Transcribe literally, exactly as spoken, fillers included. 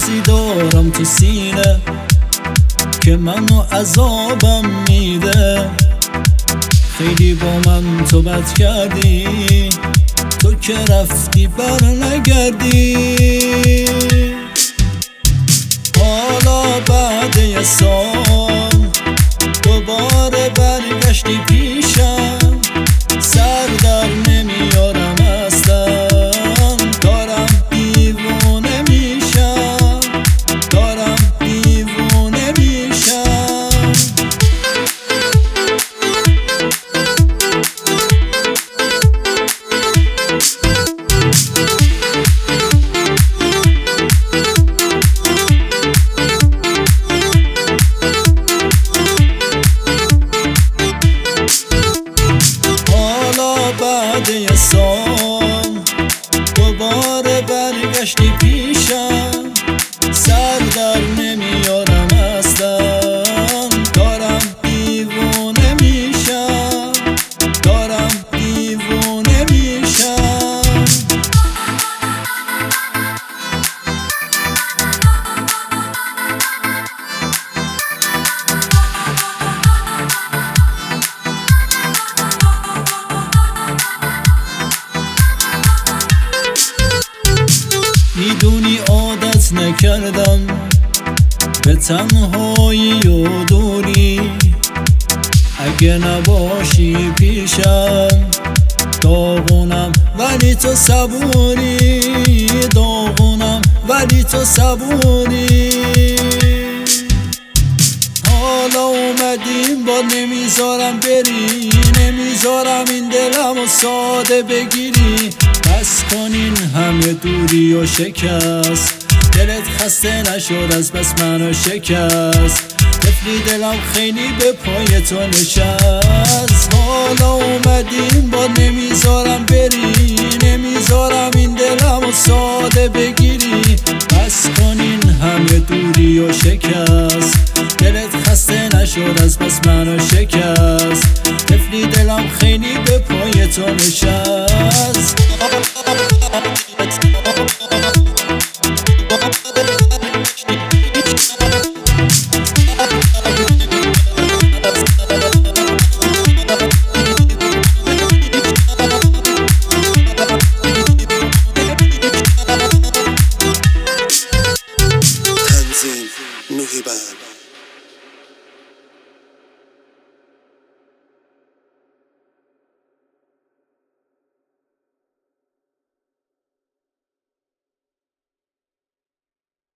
کسی دارم تو سینه که منو عذابم میده. خیلی با من تو بد کردی، تو که رفتی بر نگردی. حالا بعد یه سال دوباره برگشتی پیشم، سر در نمیارم اصلا، دارم دیوونه میشم، دارم دیوونه میشم. بعد یه سال دوباره برگشتی پیشم، سر در نمیارم اصلا، دارم دیوونه میشم، دارم دیوونه میشم. میدونی عادت نکردم به تنهایی و دوری، اگه نباشی پیشم داغونم ولی تو صبوری، داغونم ولی تو صبوری. حالا اومدیم با نمیذارم بری، نمیذارم این دلمو ساده بگیری. بس کنین همه دوری و شکست، دلت خسته نشد از بس منو شکست. طفلی دلم خیلی به پای تو نشست. حالا اومدیم با نمیذارم بری، نمیذارم این دلمو ساده بگیری. بس کنین همه دوری و شکست، دلت خسته نشد از بس منو شکست. طفلی دلم خیلی به پای تو نشست. تنظیم نوحی بند.